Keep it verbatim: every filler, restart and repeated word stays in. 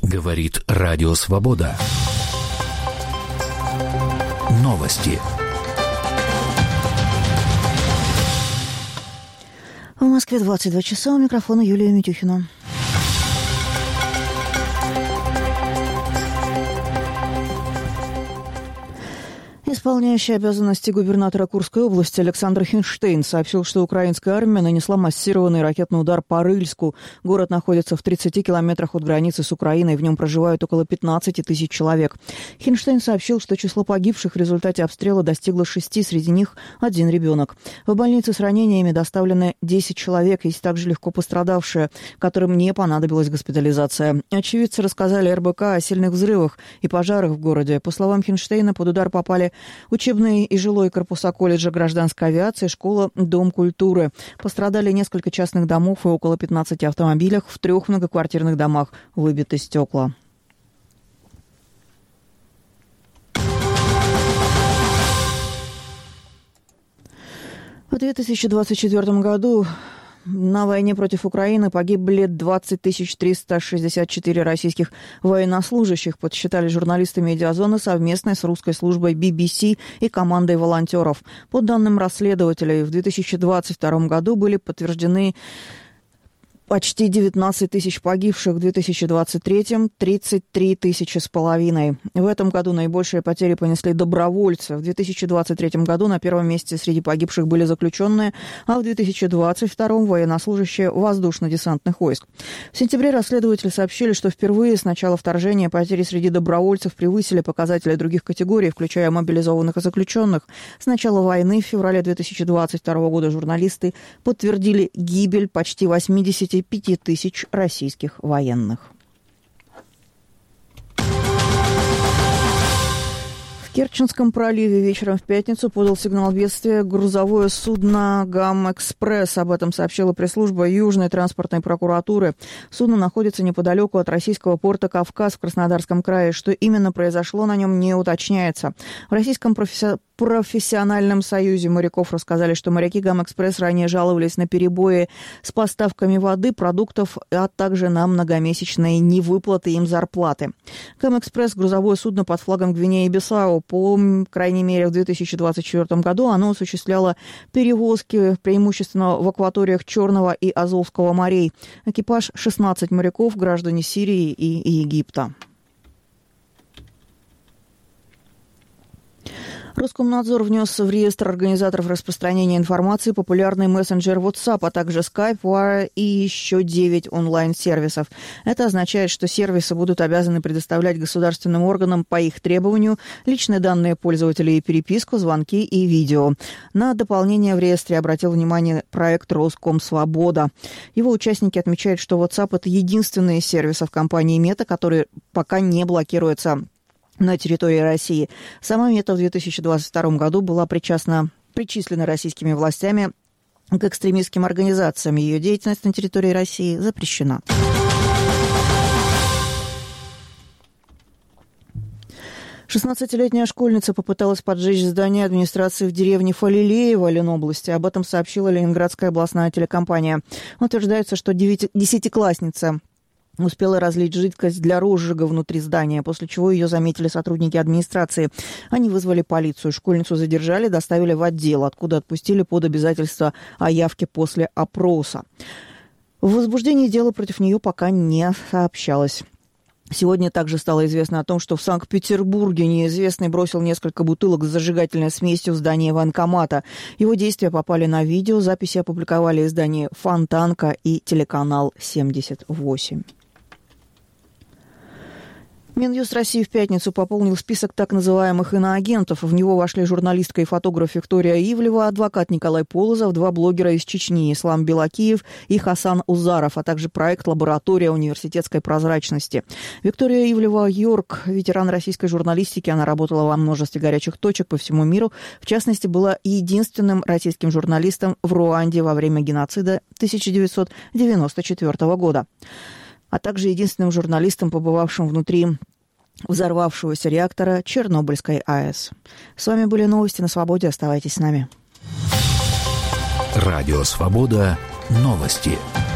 Говорит Радио Свобода. Новости. В Москве двадцать два часа, у микрофона Юлия Митюхина. Исполняющий обязанности губернатора Курской области Александр Хинштейн сообщил, что украинская армия нанесла массированный ракетный удар по Рыльску. Город находится в тридцати километрах от границы с Украиной, в нем проживают около пятнадцати тысяч человек. Хинштейн сообщил, что число погибших в результате обстрела достигло шести, среди них один ребенок. В больнице с ранениями доставлены десять человек, есть также легко пострадавшие, которым не понадобилась госпитализация. Очевидцы рассказали эр бэ ка о сильных взрывах и пожарах в городе. По словам Хинштейна, под удар попали учебные и жилой корпуса колледжа гражданской авиации, школа, дом культуры. Пострадали несколько частных домов и около пятнадцати автомобилях. В трех многоквартирных домах выбиты стекла. В две тысячи двадцать четвёртом году на войне против Украины погибли двадцать тысяч триста шестьдесят четыре российских военнослужащих, подсчитали журналисты «Медиазоны» совместно с русской службой би би си и командой волонтеров. По данным расследователей, в две тысячи двадцать втором году были подтверждены почти девятнадцать тысяч погибших, в две тысячи двадцать третьем – тридцать три тысячи с половиной. В этом году наибольшие потери понесли добровольцы. В две тысячи двадцать третьем году на первом месте среди погибших были заключенные, а в две тысячи двадцать втором – военнослужащие воздушно-десантных войск. В сентябре расследователи сообщили, что впервые с начала вторжения потери среди добровольцев превысили показатели других категорий, включая мобилизованных и заключенных. С начала войны в феврале две тысячи двадцать второго года журналисты подтвердили гибель почти восьмидесяти пяти тысяч российских военных. В Керченском проливе вечером в пятницу подал сигнал бедствия грузовое судно «Гам-экспресс». Об этом сообщила пресс-служба Южной транспортной прокуратуры. Судно находится неподалеку от российского порта «Кавказ» в Краснодарском крае. Что именно произошло на нем, не уточняется. В российском профессиональном профессиональном союзе моряков рассказали, что моряки «Гам-экспресс» ранее жаловались на перебои с поставками воды, продуктов, а также на многомесячные невыплаты им зарплаты. «Гам-экспресс» – грузовое судно под флагом Гвинеи-Бисау. По крайней мере, в две тысячи двадцать четвёртом году оно осуществляло перевозки преимущественно в акваториях Черного и Азовского морей. Экипаж – шестнадцать моряков, граждане Сирии и Египта. Роскомнадзор внес в реестр организаторов распространения информации популярный мессенджер WhatsApp, а также Skype, Wire и еще девять онлайн-сервисов. Это означает, что сервисы будут обязаны предоставлять государственным органам по их требованию личные данные пользователей и переписку, звонки и видео. На дополнение в реестре обратил внимание проект «Роскомсвобода». Его участники отмечают, что WhatsApp – это единственный из сервисов компании Meta, который пока не блокируется на территории России. Сама Мета в две тысячи двадцать втором году была причастна, причислена российскими властями к экстремистским организациям. Ее деятельность на территории России запрещена. шестнадцатилетняя школьница попыталась поджечь здание администрации в деревне Фалилеево Ленобласти. Об этом сообщила Ленинградская областная телекомпания. Утверждается, что десятиклассница успела разлить жидкость для розжига внутри здания, после чего ее заметили сотрудники администрации. Они вызвали полицию. Школьницу задержали, доставили в отдел, откуда отпустили под обязательство о явке после опроса. В возбуждении дела против нее пока не сообщалось. Сегодня также стало известно о том, что в Санкт-Петербурге неизвестный бросил несколько бутылок с зажигательной смесью в здание военкомата. Его действия попали на видео, записи опубликовали издания «Фонтанка» и телеканал семьдесят восемь. Минюст России в пятницу пополнил список так называемых иноагентов. В него вошли журналистка и фотограф Виктория Ивлева, адвокат Николай Полозов, два блогера из Чечни Ислам Белакиев и Хасан Узаров, а также проект «Лаборатория университетской прозрачности». Виктория Ивлева-Йорк, ветеран российской журналистики, она работала во множестве горячих точек по всему миру. В частности, была единственным российским журналистом в Руанде во время геноцида тысяча девятьсот девяносто четвёртого года. А также единственным журналистом, побывавшим внутри взорвавшегося реактора Чернобыльской АЭС. С вами были новости на Свободе. Оставайтесь с нами. Радио Свобода. Новости.